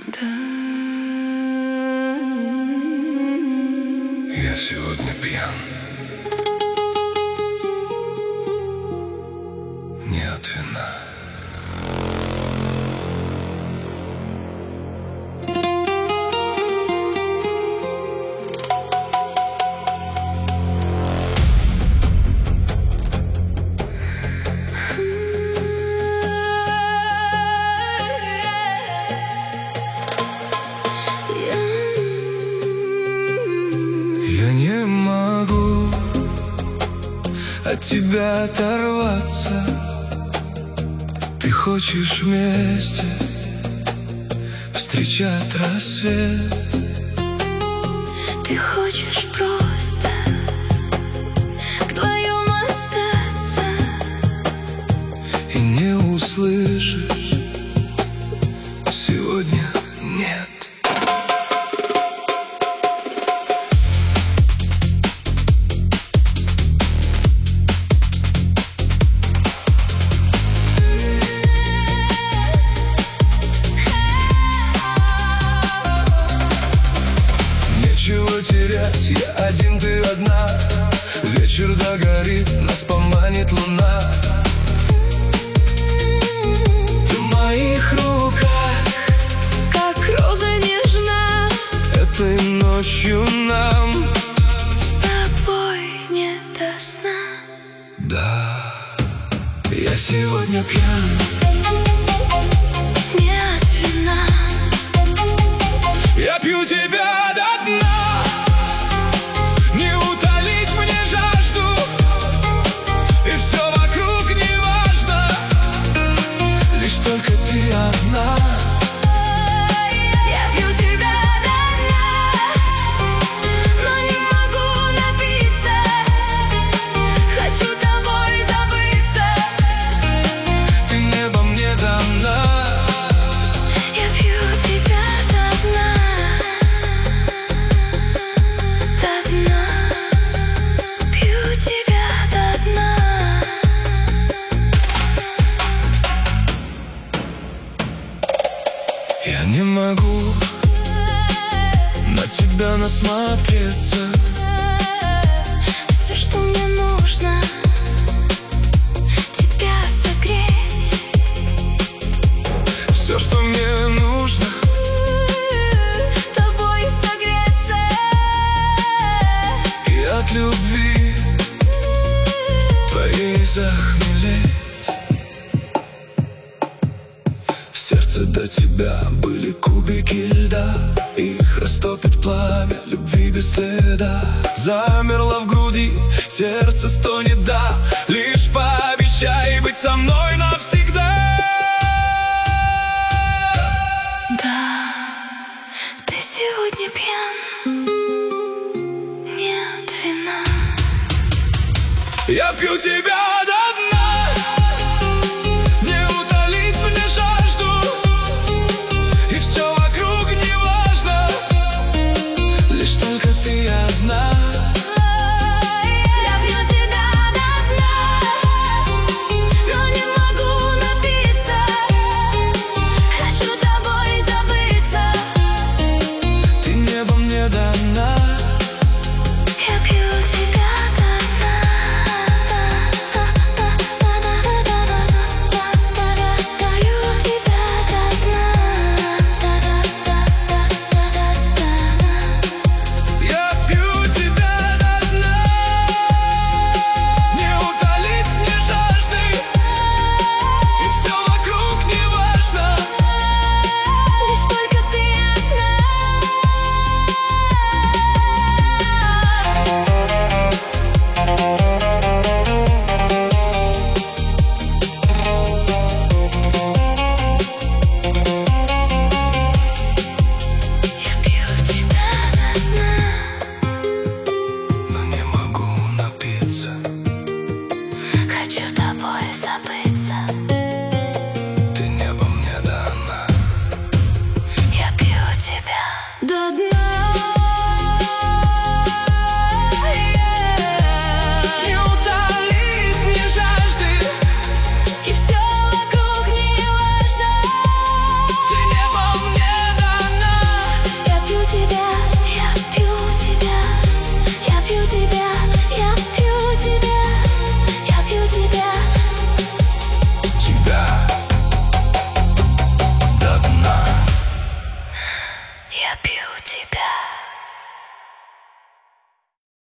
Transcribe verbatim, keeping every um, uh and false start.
Я сегодня пьян, не от вина. Я не могу от тебя оторваться. Ты хочешь вместе встречать рассвет. Ты хочешь просто вдвоем остаться и не услышишь сегодня нет. Нечего терять, я один, ты одна. Вечер догорит, нас поманит луна. Ты в моих руках, как роза нежна. этой ночью нам с тобой не до сна. Да, я сегодня пьян, не от вина. я пью тебя до дна. Не утолить мне жажду, и все вокруг не важно, лишь только ты одна. Я пью тебя до дна, но не могу напиться. Хочу тобой забыться. Ты небо мне дана. Я пью тебя до дна, до дна. Пью тебя до дна. Я не могу на тебя насмотреться. Все, что мне нужно, тебя согреть. Все, что мне нужно, Тобой согреться. и от любви твоей захмелеть. В сердце до тебя были кубики льда, их растопит пламя любви без следа. Замерло в груди, сердце стонет, да. Лишь пообещай быть со мной